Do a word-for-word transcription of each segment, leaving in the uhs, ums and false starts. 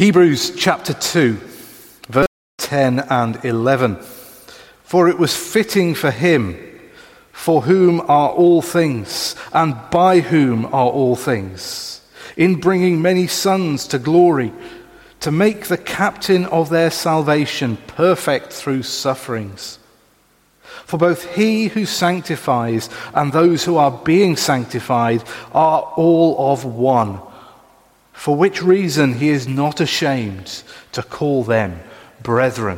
Hebrews chapter two, verse ten and eleven. For it was fitting for him, for whom are all things, and by whom are all things, in bringing many sons to glory, to make the captain of their salvation perfect through sufferings. For both he who sanctifies and those who are being sanctified are all of one, for which reason he is not ashamed to call them brethren.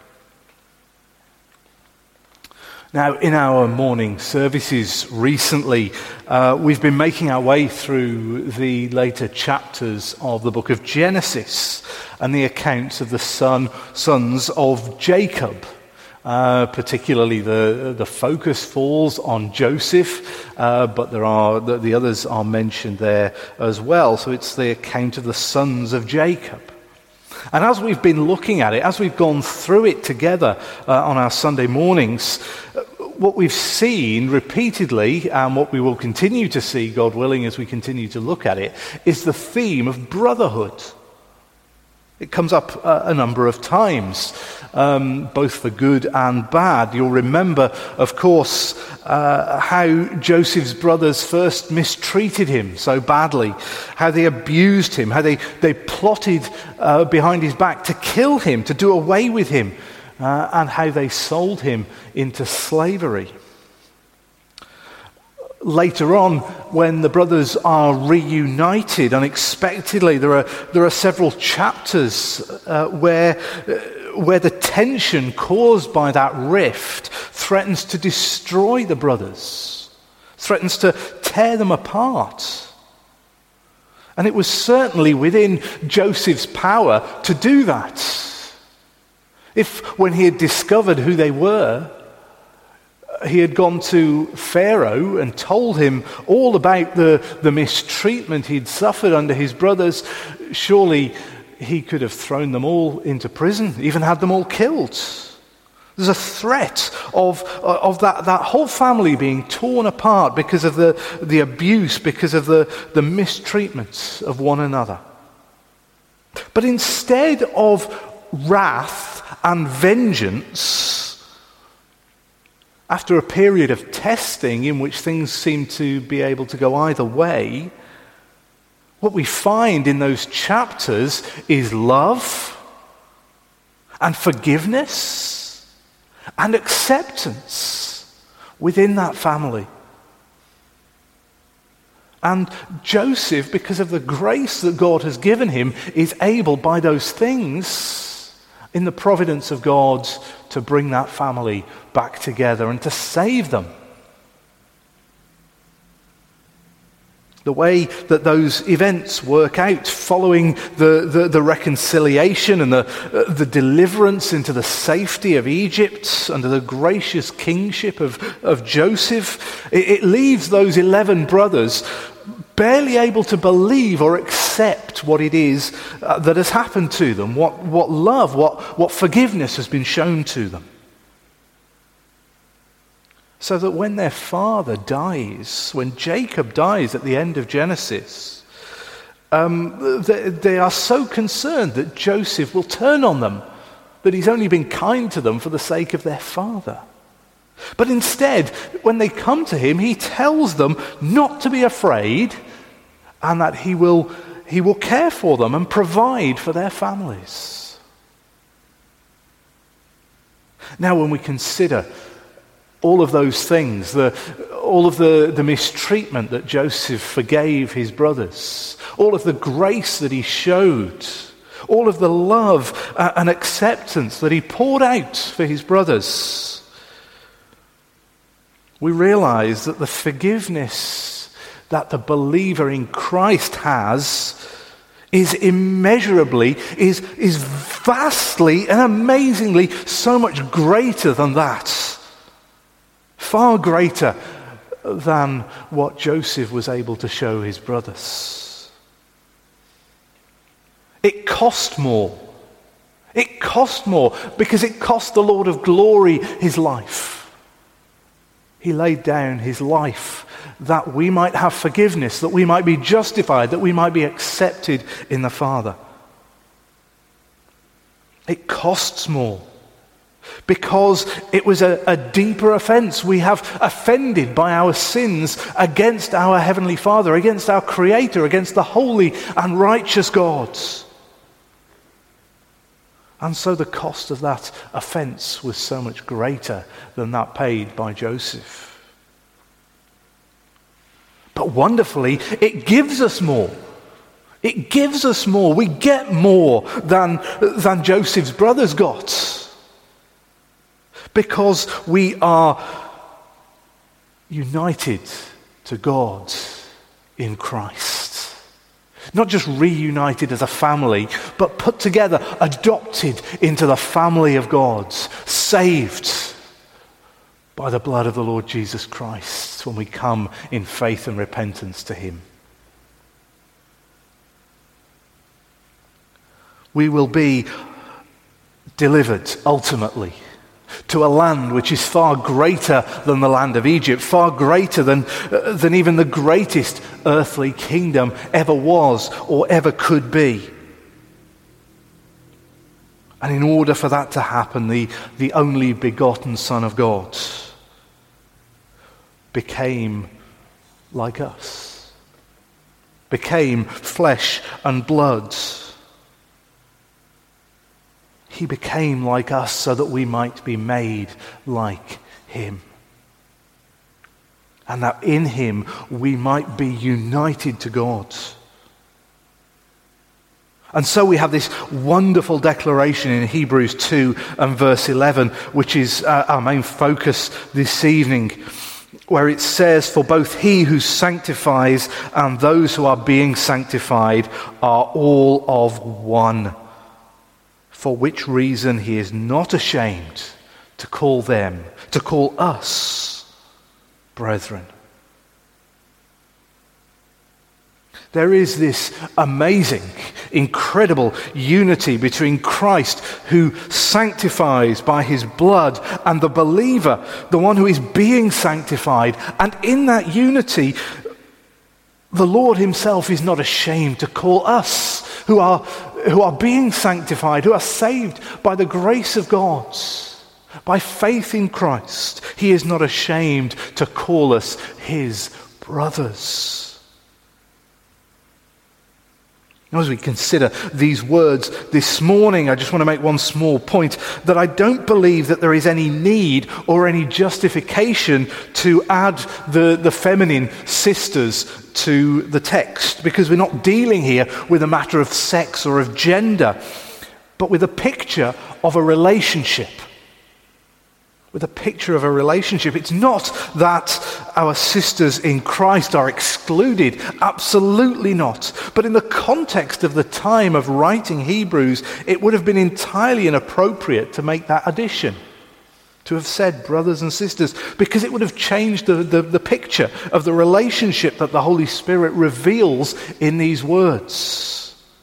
Now, in our morning services recently, uh, we've been making our way through the later chapters of the book of Genesis and the accounts of the son, sons of Jacob. Uh, particularly the the focus falls on Joseph, uh, but there are the, the others are mentioned there as well. So it's the account of the sons of Jacob. And as we've been looking at it, as we've gone through it together uh, on our Sunday mornings, what we've seen repeatedly, and what we will continue to see, God willing, as we continue to look at it, is the theme of brotherhood. It comes up uh, a number of times, um, both for good and bad. You'll remember, of course, uh, how Joseph's brothers first mistreated him so badly, how they abused him, how they, they plotted uh, behind his back to kill him, to do away with him, uh, and how they sold him into slavery. Later on, when the brothers are reunited unexpectedly, there are there are several chapters uh, where uh, where the tension caused by that rift threatens to destroy the brothers, threatens to tear them apart. And it was certainly within Joseph's power to do that. If, when he had discovered who they were, he had gone to Pharaoh and told him all about the, the mistreatment he'd suffered under his brothers, surely he could have thrown them all into prison, even had them all killed. There's a threat of, of that, that whole family being torn apart because of the, the abuse, because of the, the mistreatment of one another. But instead of wrath and vengeance, after a period of testing in which things seem to be able to go either way, what we find in those chapters is love and forgiveness and acceptance within that family. And Joseph, because of the grace that God has given him, is able by those things, in the providence of God, to bring that family back together and to save them. The way that those events work out following the, the, the reconciliation and the, uh, the deliverance into the safety of Egypt under the gracious kingship of, of Joseph, it, it leaves those eleven brothers barely able to believe or accept what it is uh, that has happened to them, what, what love, what, what forgiveness has been shown to them. So that when their father dies, when Jacob dies at the end of Genesis, um, they, they are so concerned that Joseph will turn on them, that he's only been kind to them for the sake of their father. But instead, when they come to him, he tells them not to be afraid and that he will, he will care for them and provide for their families. Now, when we consider all of those things, the, all of the, the mistreatment that Joseph forgave his brothers, all of the grace that he showed, all of the love uh, and acceptance that he poured out for his brothers, we realize that the forgiveness that the believer in Christ has is immeasurably, is, is vastly and amazingly so much greater than that. Far greater than what Joseph was able to show his brothers. It cost more. It cost more because it cost the Lord of glory his life. He laid down his life that we might have forgiveness, that we might be justified, that we might be accepted in the Father. It costs more. Because it was a, a deeper offense. We have offended by our sins against our Heavenly Father, against our Creator, against the holy and righteous God. And so the cost of that offense was so much greater than that paid by Joseph. But wonderfully, it gives us more. It gives us more. We get more than, than Joseph's brothers got. Because we are united to God in Christ. Not just reunited as a family, but put together, adopted into the family of God, saved by the blood of the Lord Jesus Christ when we come in faith and repentance to him. We will be delivered ultimately to a land which is far greater than the land of Egypt, far greater than, uh, than even the greatest earthly kingdom ever was or ever could be. And in order for that to happen, the, the only begotten Son of God became like us, became flesh and blood. He became like us so that we might be made like him. And that in him we might be united to God. And so we have this wonderful declaration in Hebrews two and verse eleven, which is uh, our main focus this evening, where it says, "For both he who sanctifies and those who are being sanctified are all of one. For which reason he is not ashamed to call them, to call us, brethren." There is this amazing, incredible unity between Christ, who sanctifies by his blood, and the believer, the one who is being sanctified. And in that unity, the Lord himself is not ashamed to call us, who are, who are being sanctified, who are saved by the grace of God, by faith in Christ. He is not ashamed to call us his brothers. Now, as we consider these words this morning, I just want to make one small point, that I don't believe that there is any need or any justification to add the, the feminine sisters to the text, because we're not dealing here with a matter of sex or of gender, but with a picture of a relationship. With a picture of a relationship. It's not that our sisters in Christ are excluded. Absolutely not. But in the context of the time of writing Hebrews, it would have been entirely inappropriate to make that addition. To have said brothers and sisters, because it would have changed the, the, the picture of the relationship that the Holy Spirit reveals in these words.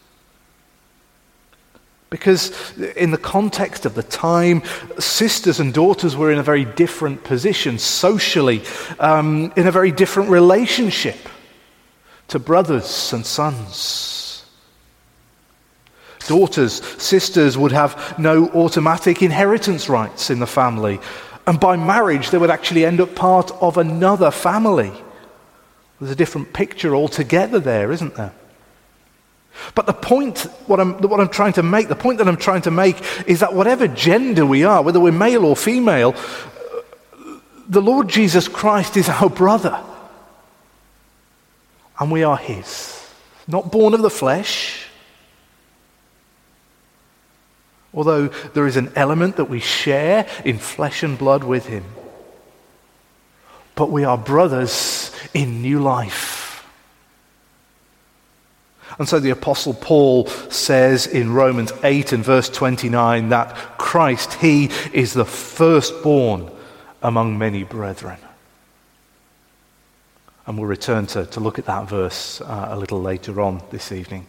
Because in the context of the time, sisters and daughters were in a very different position socially, um, in a very different relationship to brothers and sons. Daughters, sisters would have no automatic inheritance rights in the family. And by marriage, they would actually end up part of another family. There's a different picture altogether there, isn't there? But the point, what I'm, what I'm trying to make, the point that I'm trying to make is that whatever gender we are, whether we're male or female, the Lord Jesus Christ is our brother. And we are his. Not born of the flesh, although there is an element that we share in flesh and blood with him. But we are brothers in new life. And so the Apostle Paul says in Romans eight and verse twenty-nine that Christ, he is the firstborn among many brethren. And we'll return to, to look at that verse uh, a little later on this evening.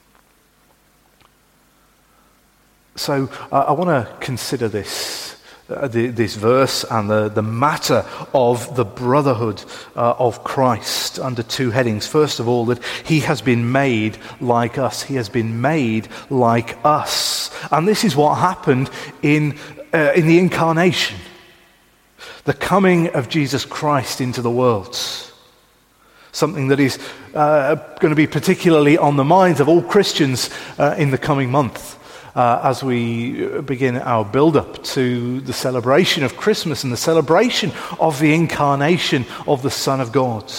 So uh, I want to consider this. Uh, the, this verse and the, the matter of the brotherhood uh, of Christ under two headings. First of all, that he has been made like us. He has been made like us. And this is what happened in, uh, in the incarnation, the coming of Jesus Christ into the world. Something that is uh, going to be particularly on the minds of all Christians uh, in the coming month uh, as we begin our build-up to the celebration of Christmas and the celebration of the incarnation of the Son of God.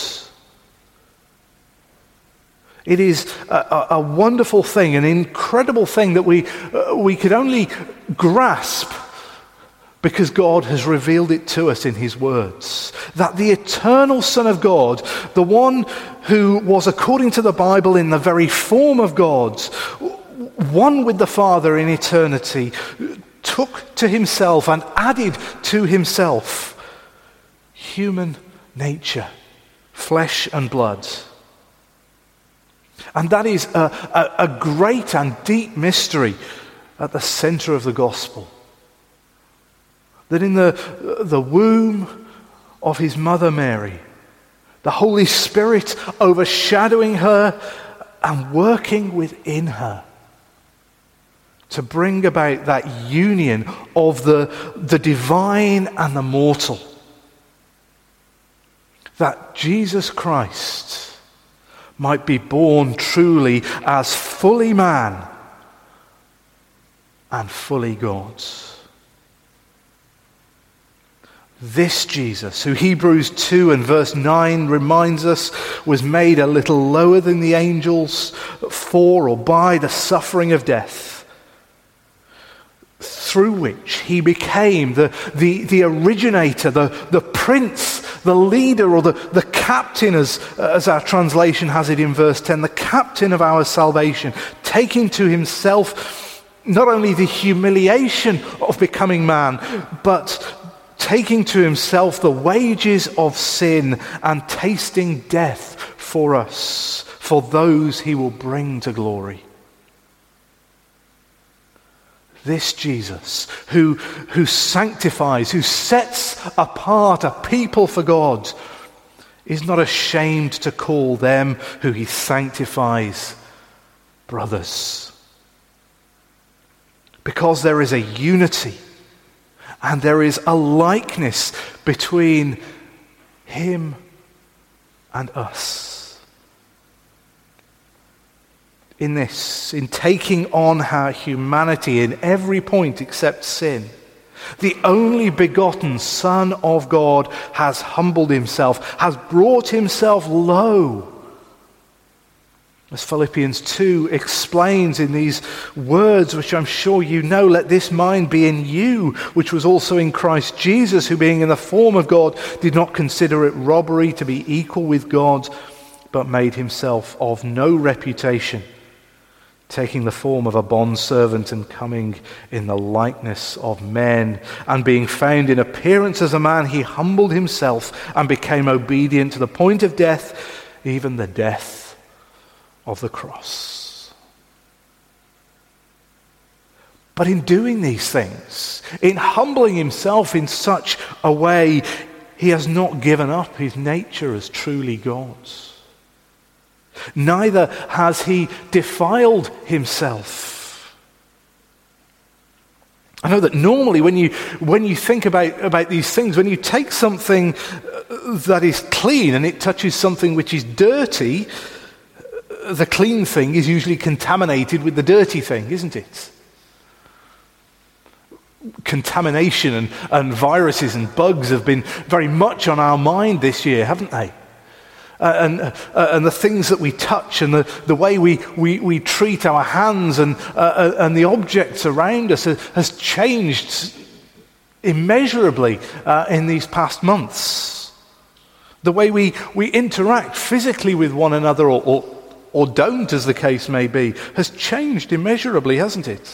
It is a, a wonderful thing, an incredible thing that we, uh, we could only grasp because God has revealed it to us in his words. That the eternal Son of God, the one who was, according to the Bible, in the very form of God, one with the Father in eternity, took to himself and added to himself human nature, flesh and blood. And that is a, a, a great and deep mystery at the center of the gospel. That in the, the womb of his mother Mary, the Holy Spirit overshadowing her and working within her to bring about that union of the, the divine and the mortal. That Jesus Christ might be born truly as fully man and fully God. This Jesus, who Hebrews two and verse nine reminds us was made a little lower than the angels for or by the suffering of death, through which he became the, the, the originator, the, the prince, the leader, or the, the captain, as, as our translation has it in verse ten, the captain of our salvation, taking to himself not only the humiliation of becoming man, but taking to himself the wages of sin and tasting death for us, for those he will bring to glory. This Jesus, who, who sanctifies, who sets apart a people for God, is not ashamed to call them who he sanctifies brothers. Because there is a unity and there is a likeness between him and us. In this, in taking on our humanity in every point except sin, the only begotten Son of God has humbled himself, has brought himself low. As Philippians two explains in these words, which I'm sure you know, let this mind be in you, which was also in Christ Jesus, who being in the form of God did not consider it robbery to be equal with God, but made himself of no reputation, taking the form of a bondservant and coming in the likeness of men. And being found in appearance as a man, he humbled himself and became obedient to the point of death, even the death of the cross. But in doing these things, in humbling himself in such a way, he has not given up his nature as truly God's. Neither has he defiled himself. I know that normally when you when you think about, about these things, when you take something that is clean and it touches something which is dirty, the clean thing is usually contaminated with the dirty thing, isn't it? Contamination and, and viruses and bugs have been very much on our mind this year, haven't they? Uh, and, uh, and the things that we touch and the, the way we, we, we treat our hands and, uh, and the objects around us has, has changed immeasurably uh, in these past months. The way we, we interact physically with one another, or, or or don't, as the case may be, has changed immeasurably, hasn't it?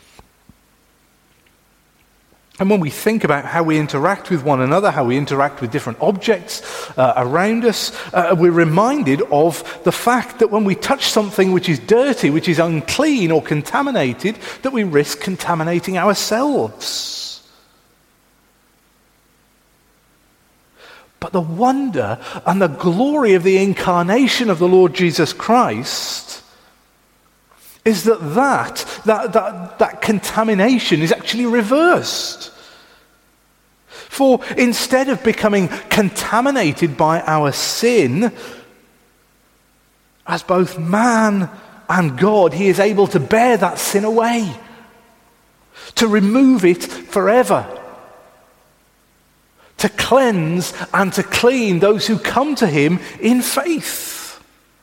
And when we think about how we interact with one another, how we interact with different objects uh, around us, uh, we're reminded of the fact that when we touch something which is dirty, which is unclean or contaminated, that we risk contaminating ourselves. But the wonder and the glory of the incarnation of the Lord Jesus Christ is that that that, that, that contamination is actually reversed. For instead of becoming contaminated by our sin, as both man and God, he is able to bear that sin away, to remove it forever, to cleanse and to clean those who come to him in faith.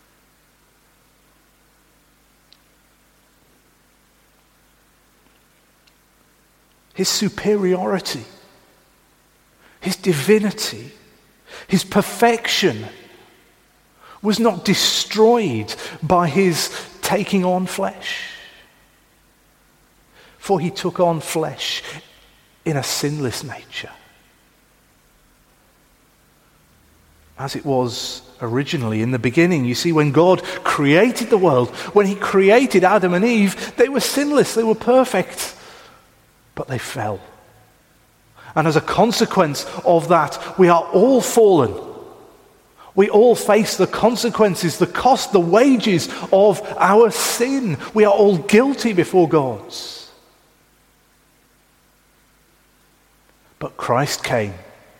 His superiority, his divinity, his perfection was not destroyed by his taking on flesh. For he took on flesh in a sinless nature, as it was originally in the beginning. You see, when God created the world, when he created Adam and Eve, they were sinless, they were perfect, but they fell. And as a consequence of that, we are all fallen. We all face the consequences, the cost, the wages of our sin. We are all guilty before God. But Christ came,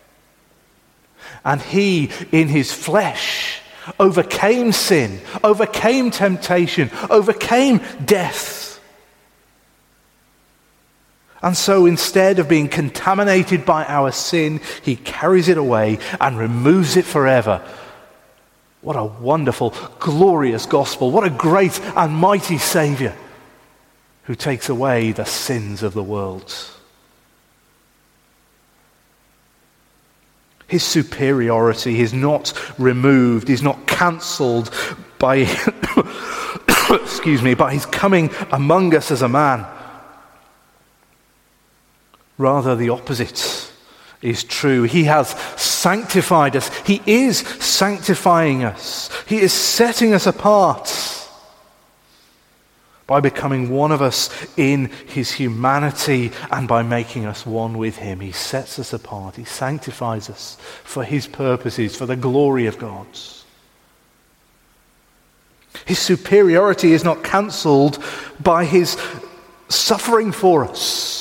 and he, in his flesh, overcame sin, overcame temptation, overcame death. And so instead of being contaminated by our sin, he carries it away and removes it forever. What a wonderful, glorious gospel. What a great and mighty Savior who takes away the sins of the world. His superiority is not removed, is not cancelled by, excuse me, by his coming among us as a man. Rather, the opposite is true. He has sanctified us. He is sanctifying us. He is setting us apart by becoming one of us in his humanity and by making us one with him. He sets us apart. He sanctifies us for his purposes, for the glory of God. His superiority is not cancelled by his suffering for us.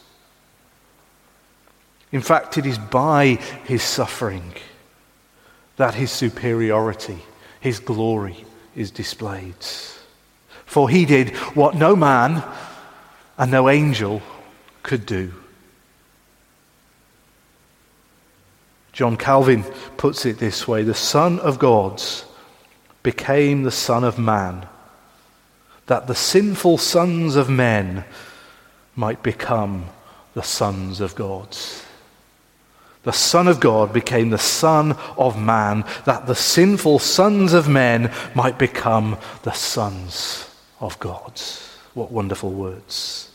In fact, it is by his suffering that his superiority, his glory is displayed. For he did what no man and no angel could do. John Calvin puts it this way: the Son of God became the Son of Man, that the sinful sons of men might become the sons of God. The Son of God became the Son of Man, that the sinful sons of men might become the sons of God. What wonderful words.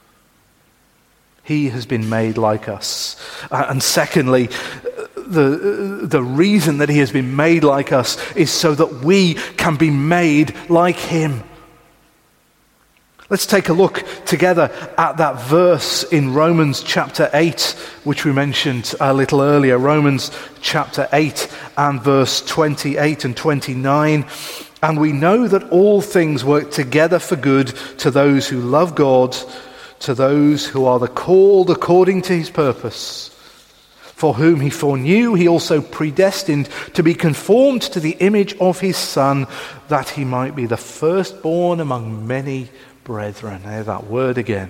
He has been made like us. Uh, and secondly, the, the reason that he has been made like us is so that we can be made like him. Let's take a look together at that verse in Romans chapter eight, which we mentioned a little earlier. Romans chapter eight and verse twenty-eight and twenty-nine. And we know that all things work together for good to those who love God, to those who are the called according to his purpose. For whom he foreknew, he also predestined to be conformed to the image of his Son, that he might be the firstborn among many brethren. There's that word again.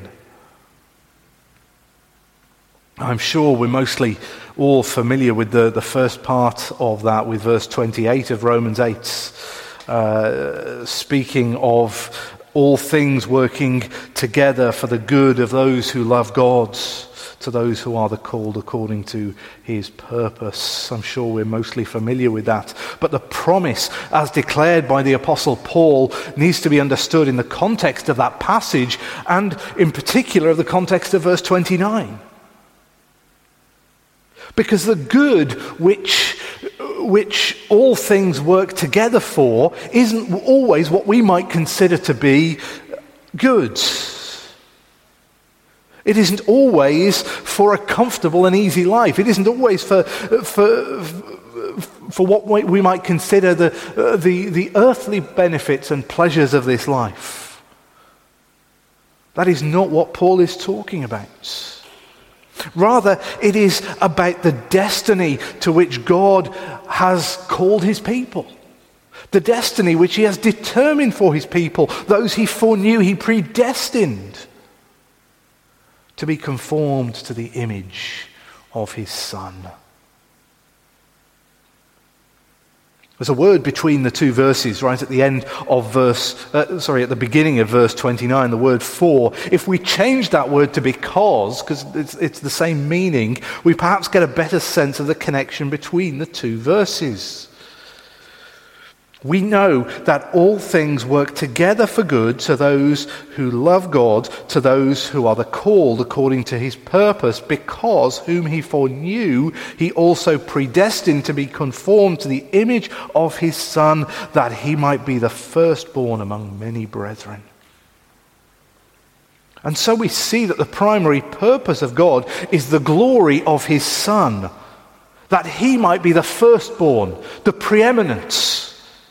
I'm sure we're mostly all familiar with the, the first part of that, with verse twenty-eight of Romans eight, uh, speaking of all things working together for the good of those who love God, to those who are the called according to his purpose. I'm sure we're mostly familiar with that. But the promise, as declared by the Apostle Paul, needs to be understood in the context of that passage, and in particular of the context of verse twenty-nine. Because the good which, which all things work together for isn't always what we might consider to be good. It isn't always for a comfortable and easy life. It isn't always for for for what we might consider the the the earthly benefits and pleasures of this life. That is not what Paul is talking about. Rather, it is about the destiny to which God has called his people. The destiny which he has determined for his people. Those he foreknew, he predestined to be conformed to the image of his Son. There's a word between the two verses, right at the end of verse, uh, sorry, at the beginning of verse twenty-nine, the word for. If we change that word to because, because it's, it's the same meaning, we perhaps get a better sense of the connection between the two verses. We know that all things work together for good to those who love God, to those who are the called according to his purpose, because whom he foreknew, he also predestined to be conformed to the image of his Son, that he might be the firstborn among many brethren. And so we see that the primary purpose of God is the glory of his Son, that he might be the firstborn, the preeminence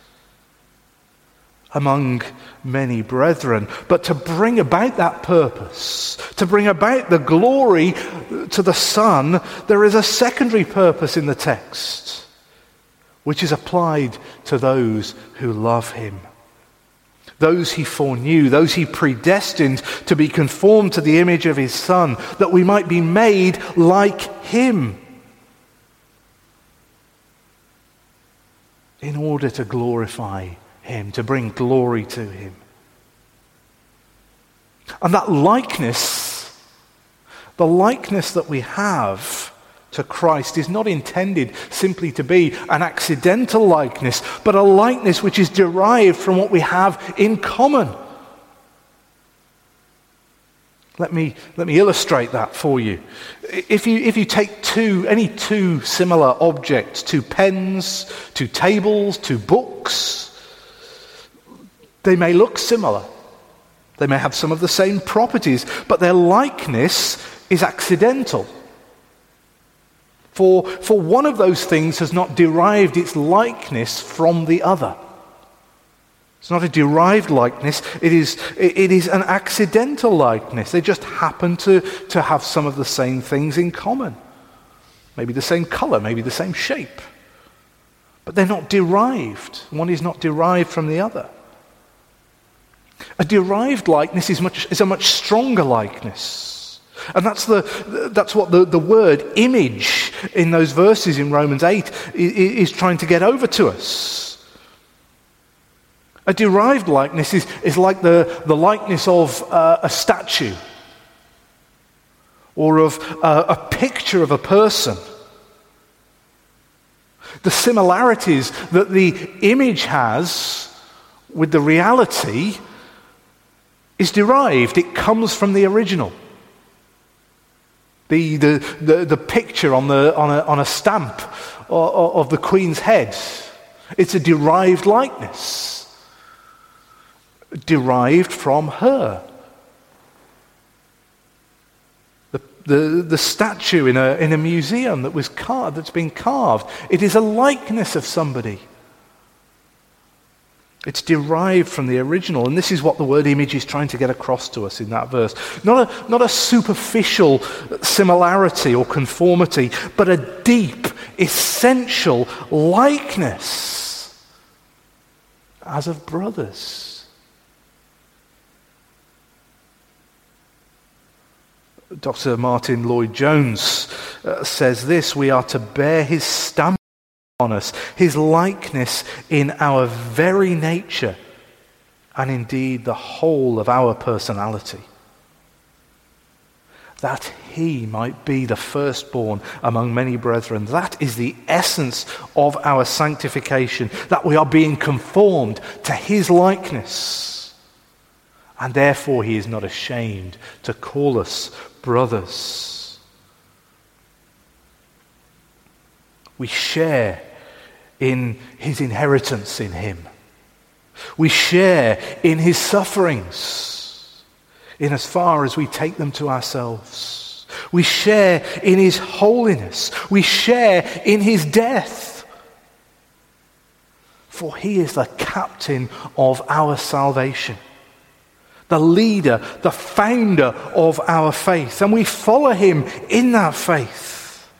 among many brethren. But to bring about that purpose, to bring about the glory to the Son, there is a secondary purpose in the text, which is applied to those who love him. Those he foreknew, those he predestined to be conformed to the image of his Son, that we might be made like him, in order to glorify him, to bring glory to him. And that likeness, the likeness that we have to Christ, is not intended simply to be an accidental likeness, but a likeness which is derived from what we have in common. Let me, let me illustrate that for you. If you, if you take two, any two similar objects, two pens, two tables, two books, they may look similar. They may have some of the same properties, but their likeness is accidental. For, for one of those things has not derived its likeness from the other. It's not a derived likeness, it is, it is an accidental likeness. They just happen to, to have some of the same things in common. Maybe the same color, maybe the same shape. But they're not derived. One is not derived from the other. A derived likeness is much is a much stronger likeness. And that's the that's what the, the word image in those verses in Romans eight is, is trying to get over to us. A derived likeness is, is like the, the likeness of uh, a statue or of uh, a picture of a person. The similarities that the image has with the reality is derived. It comes from the original. The, the, the, the picture on, the, on, a, on a stamp of, of the Queen's head, it's a derived likeness. Derived from her. The, the, the statue in a, in a museum that was carved, that's been carved, it is a likeness of somebody. It's derived from the original, and this is what the word image is trying to get across to us in that verse. Not a, not a superficial similarity or conformity, but a deep, essential likeness as of brothers. Doctor Martin Lloyd-Jones uh, says this: we are to bear his stamp on us, his likeness in our very nature, and indeed the whole of our personality, that he might be the firstborn among many brethren. That is the essence of our sanctification, that we are being conformed to his likeness, and therefore he is not ashamed to call us brothers. We share in his inheritance in him. We share in his sufferings, in as far as we take them to ourselves. We share in his holiness. We share in his death. For he is the captain of our salvation. the leader, the founder of our faith. And we follow him in that faith.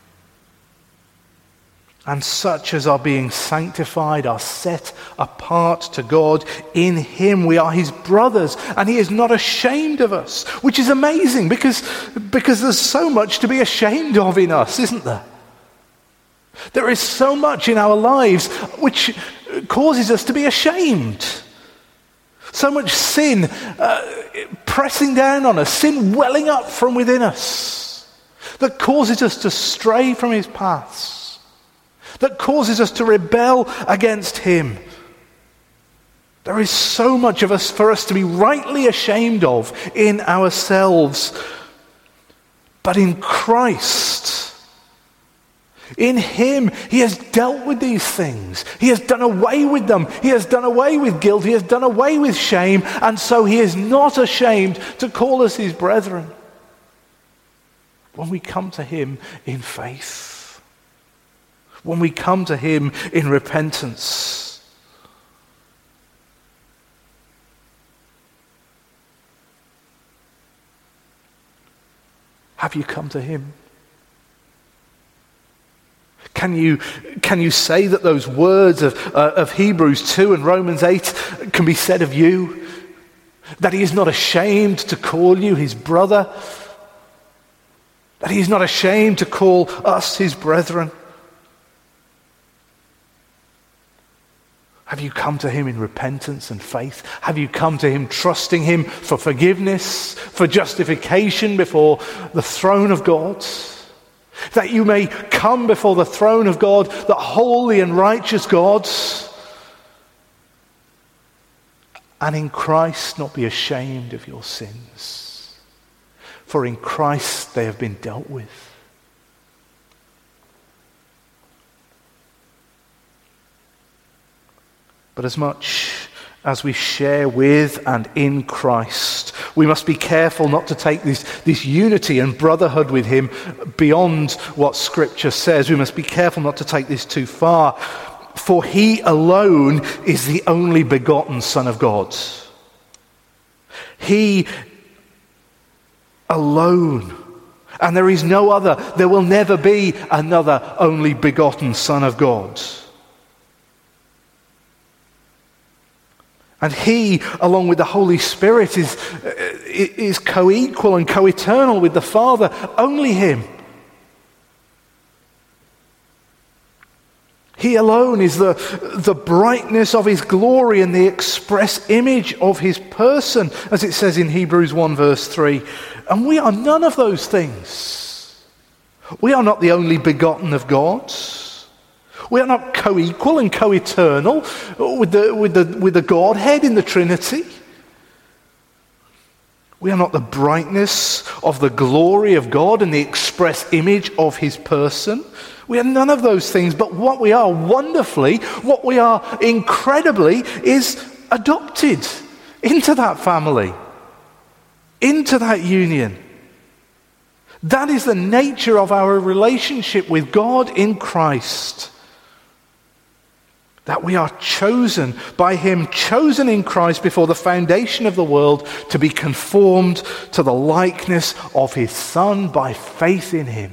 And such as are being sanctified are set apart to God in him. We are his brothers, and he is not ashamed of us, which is amazing because, because there's so much to be ashamed of in us, isn't there? There is so much in our lives which causes us to be ashamed. So much sin uh, pressing down on us, sin welling up from within us that causes us to stray from his paths, that causes us to rebel against him. There is so much of us for us to be rightly ashamed of in ourselves. But in Christ, in him, he has dealt with these things. He has done away with them. He has done away with guilt. He has done away with shame. And so he is not ashamed to call us his brethren when we come to him in faith, when we come to him in repentance. Have you come to him? Can you, can you say that those words of, uh, of Hebrews two and Romans eight can be said of you? That he is not ashamed to call you his brother? That he is not ashamed to call us his brethren? Have you come to him in repentance and faith? Have you come to him trusting him for forgiveness, for justification before the throne of God? That you may come before the throne of God, the holy and righteous God, and in Christ not be ashamed of your sins. For in Christ they have been dealt with. But as much as we share with and in Christ, we must be careful not to take this, this unity and brotherhood with him beyond what Scripture says. We must be careful not to take this too far. For he alone is the only begotten Son of God. He alone. And there is no other. There will never be another only begotten Son of God. And he, along with the Holy Spirit, is, is co-equal and co-eternal with the Father. Only him. He alone is the, the brightness of his glory and the express image of his person, as it says in Hebrews one verse three. And we are none of those things. We are not the only begotten of God. We are not co-equal and co-eternal with the, with the, with the Godhead in the Trinity. We are not the brightness of the glory of God and the express image of his person. We are none of those things, but what we are wonderfully, what we are incredibly, is adopted into that family, into that union. That is the nature of our relationship with God in Christ. That we are chosen by him, chosen in Christ before the foundation of the world to be conformed to the likeness of his Son by faith in him.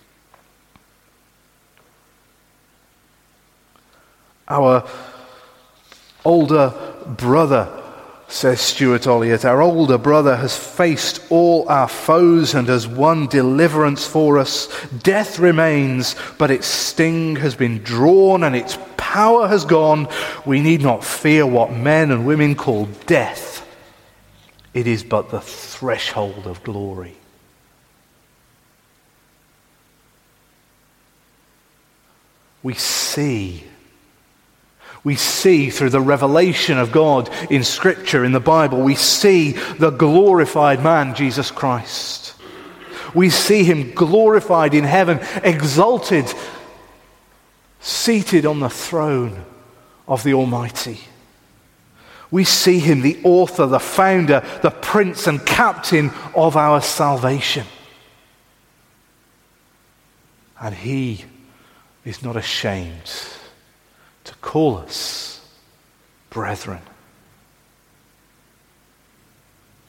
Our older brother, says Stuart Olliott, our older brother has faced all our foes and has won deliverance for us. Death remains, but its sting has been drawn and its power has gone. We need not fear what men and women call death. It is but the threshold of glory. We see We see through the revelation of God in Scripture, in the Bible, we see the glorified man, Jesus Christ. We see him glorified in heaven, exalted, seated on the throne of the Almighty. We see him, the author, the founder, the prince and captain of our salvation. And he is not ashamed to call us brethren.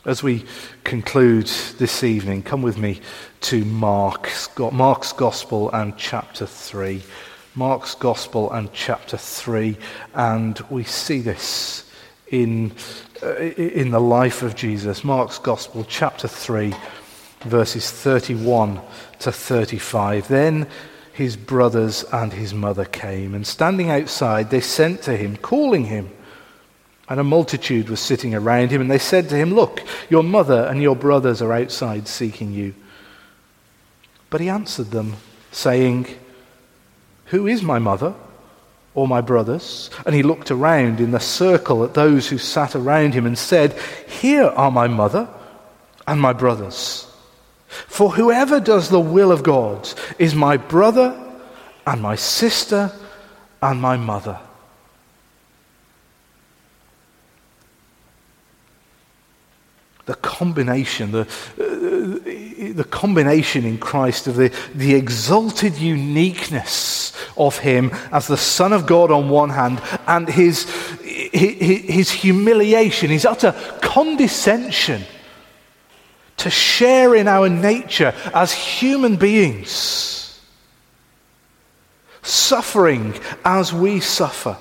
As we conclude this evening, come with me to Mark's, Mark's Gospel and chapter three. Mark's Gospel and chapter three, and we see this in, uh, in the life of Jesus. Mark's Gospel, chapter three, verses thirty-one to thirty-five. Then his brothers and his mother came, and standing outside, they sent to him, calling him. And a multitude was sitting around him, and they said to him, "Look, your mother and your brothers are outside seeking you." But he answered them, saying, "Who is my mother or my brothers?" And he looked around in the circle at those who sat around him and said, "Here are my mother and my brothers. For whoever does the will of God is my brother and my sister and my mother." The combination, the, uh, the combination in Christ of the, the exalted uniqueness of him as the Son of God on one hand, and his, his, his humiliation, his utter condescension to share in our nature as human beings, suffering as we suffer,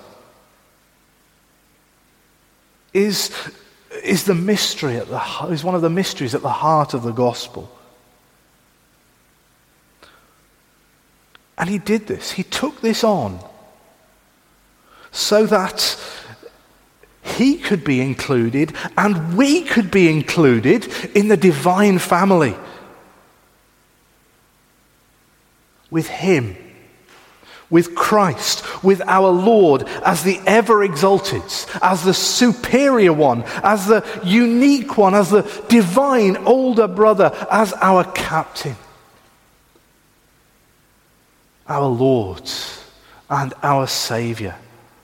is is the mystery at the is one of the mysteries at the heart of the gospel. And he did this. He took this on so that he could be included and we could be included in the divine family with him, with Christ, with our Lord as the ever-exalted, as the superior one, as the unique one, as the divine older brother, as our captain, our Lord and our Saviour.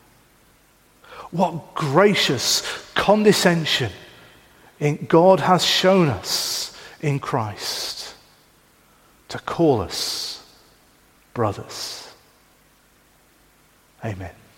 What gracious condescension in God has shown us in Christ to call us brothers. Amen.